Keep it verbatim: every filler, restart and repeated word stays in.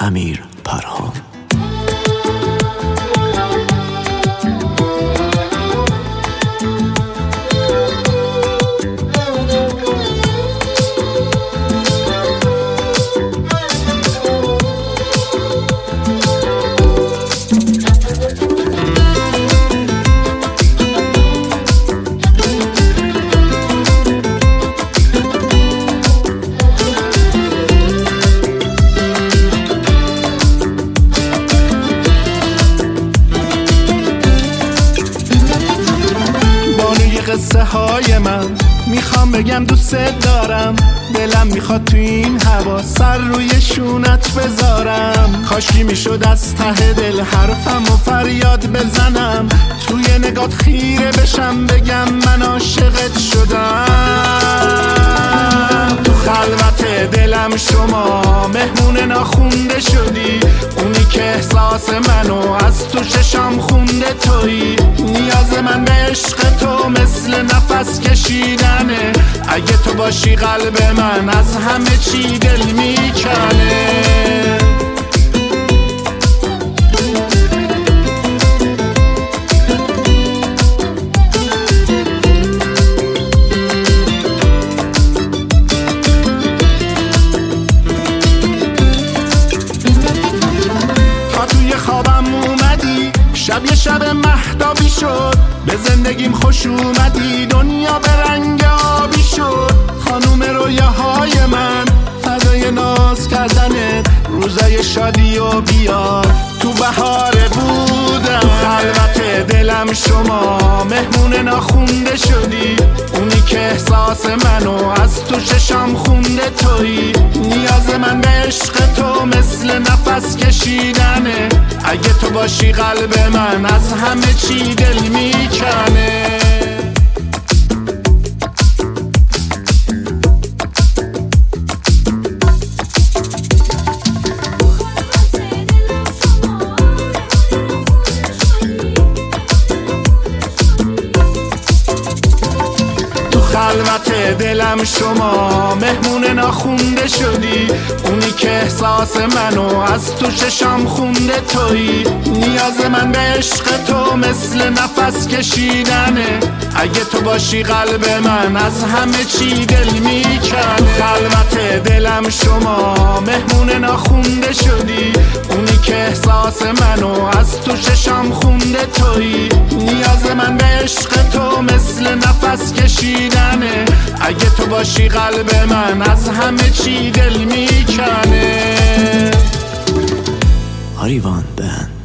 امیر پرهام. قصه های من میخوام بگم دوست دارم، دلم میخواد تو این هوا سر روی شونت بذارم. کاشکی میشد از ته دل حرفم و فریاد بزنم، توی نگات خیره بشم بگم من عاشقت شدم. تو خلوت دلم شما مهمون ناخونده شدی، اونی که احساس منو از تو چشام خونده تویی. نیاز من به عشق تو مثل نفس کشیدنه، اگه تو باشی قلب من از همه چی دل میکنه. تا توی خوابم اومدی، شب یه شب مهتابی شد، به زندگیم خوش اومدی، دنیا به رنگ آبی شد. خانوم رویاهای من، فدای ناز کردنت، روزای شادی و بیار تو بهاره بودم. خلوت دلم شما مهمون ناخونده شدی، اونی که احساس منو از تو چشام خونده تویی. نیاز من به عشق تو مثل نفس کشیدنه، اگه تو باشی قلب من از همه چی دل میکنه. خلوت دلم شما مهمون ناخونده شدی، اونی که احساس منو از تو چشام خونده تویی. نیاز من به عشق تو مثل نفس کشیدنه، اگه تو باشی قلب من از همه چی دل میکنه. خلوت دلم شما مهمون ناخونده شدی، اونی که احساس منو از تو چشام خونده تویی. نیاز من به عشق تو مثل نفس کشیدنه، اگه تو باشی قلب من از همه چی دل میکنه. آریوان بند.